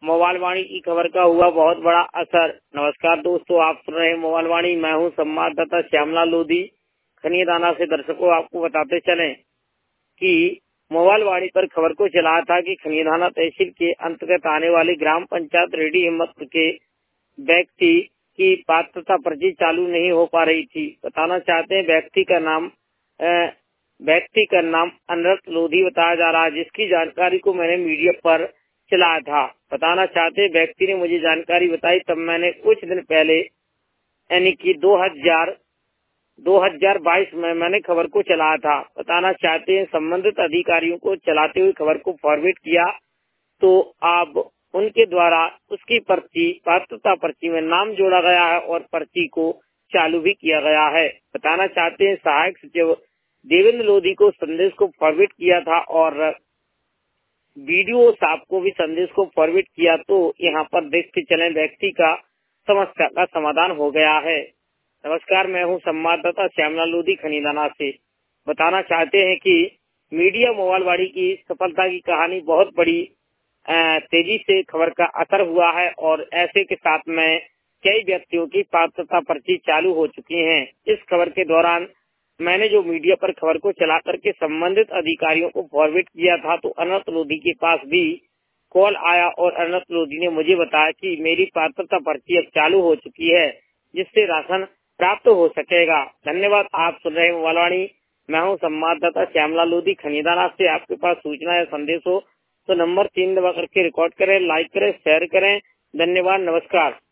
Mobile वाणी की खबर का हुआ बहुत बड़ा असर। नमस्कार दोस्तों, आप सुन रहे हैं मोबाइल वाणी। मैं हूं संवाददाता श्यामलाल लोधी खनियादाना से। दर्शकों, आपको बताते चलें कि मोबाइल वाणी पर खबर को चलाया था कि खनियादाना तहसील के अंतर्गत आने वाली ग्राम पंचायत रेडी हिम्मतपुर के व्यक्ति की पात्रता पर्ची चालू नहीं हो पा रही थी। बताना चाहते हैं व्यक्ति का नाम अनरत लोधी बताया जा रहा है, जिसकी जानकारी को मैंने मीडिया पर चलाया था। बताना चाहते व्यक्ति ने मुझे जानकारी बताई, तब मैंने कुछ दिन पहले यानी कि 2022 में मैंने खबर को चलाया था। बताना चाहते हैं संबंधित अधिकारियों को चलाते हुए खबर को फॉरवर्ड किया, तो अब उनके द्वारा उसकी पर्ची पात्रता पर्ची में नाम जोड़ा गया है और पर्ची को चालू भी किया गया है। बताना चाहते हैं सहायक सचिव देवेंद्र लोधी को संदेश को फॉरवर्ड किया था और वीडियो साहब को भी संदेश को फॉरवर्ड किया, तो यहाँ पर देखते चले व्यक्ति का समस्या का समाधान हो गया है। नमस्कार, मैं हूँ संवाददाता श्यामलाल लोधी खनियादाना से। बताना चाहते हैं कि मीडिया मोबाइल वाणी की सफलता की कहानी बहुत बड़ी तेजी से खबर का असर हुआ है और ऐसे के साथ में कई व्यक्तियों की पात्रता पर्ची चालू हो चुकी हैं। इस खबर के दौरान मैंने जो मीडिया पर खबर को चला करके संबंधित अधिकारियों को फॉरवर्ड किया था, तो अनंत लोधी के पास भी कॉल आया और अनंत लोधी ने मुझे बताया कि मेरी पात्रता पर्ची अब चालू हो चुकी है, जिससे राशन प्राप्त हो सकेगा। धन्यवाद। आप सुन रहे हैं मोबाइल वाणी। मैं हूँ संवाददाता श्यामलाल लोधी खनियादाना से। आपके पास सूचना या संदेश हो तो नंबर 3 दबा करके रिकॉर्ड करें, लाइक करें, शेयर करें। धन्यवाद, नमस्कार।